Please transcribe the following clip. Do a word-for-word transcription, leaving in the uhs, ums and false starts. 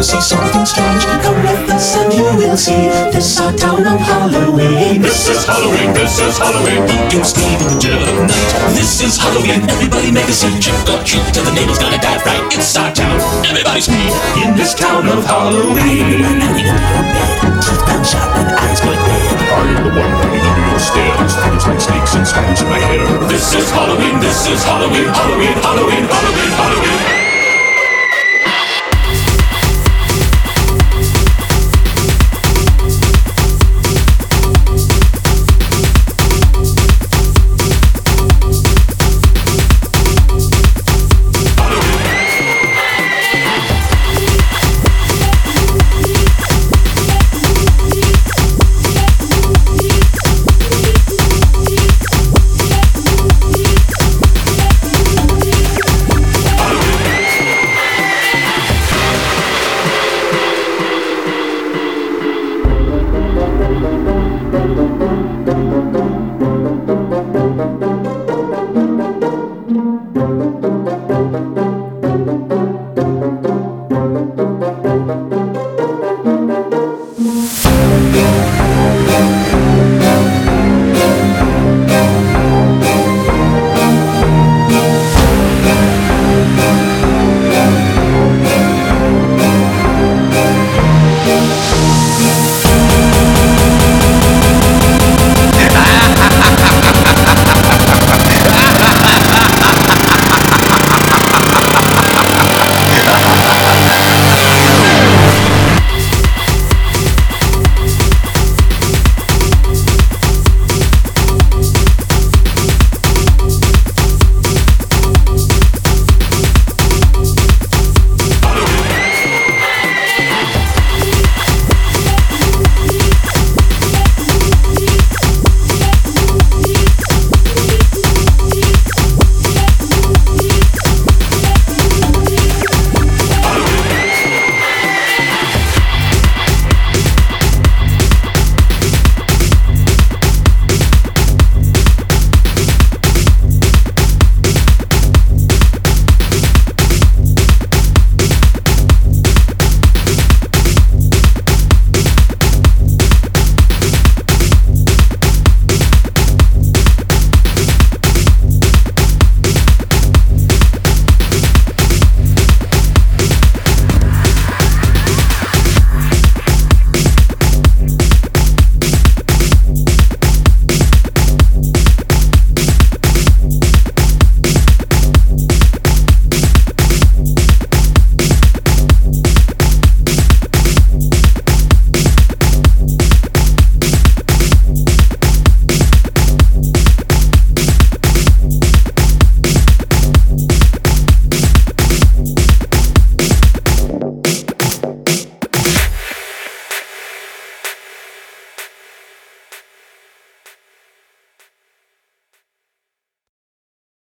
to see something strange? Come with us and you will see. This our town of Halloween. This is Halloween, this is Halloween. Pumpkin Steve in the dead of night. This is Halloween. Everybody make a scene. Trick or treat till the neighbor's gonna die right. It's our town. Everybody scream. In this town of Halloween. I am the one hiding under your bed. Teeth gone sharp and eyes going red. I am the one hiding under your stairs. Fingers like snakes and spiders in my hair. This is Halloween. This is Halloween. Halloween. Halloween. Halloween. Halloween.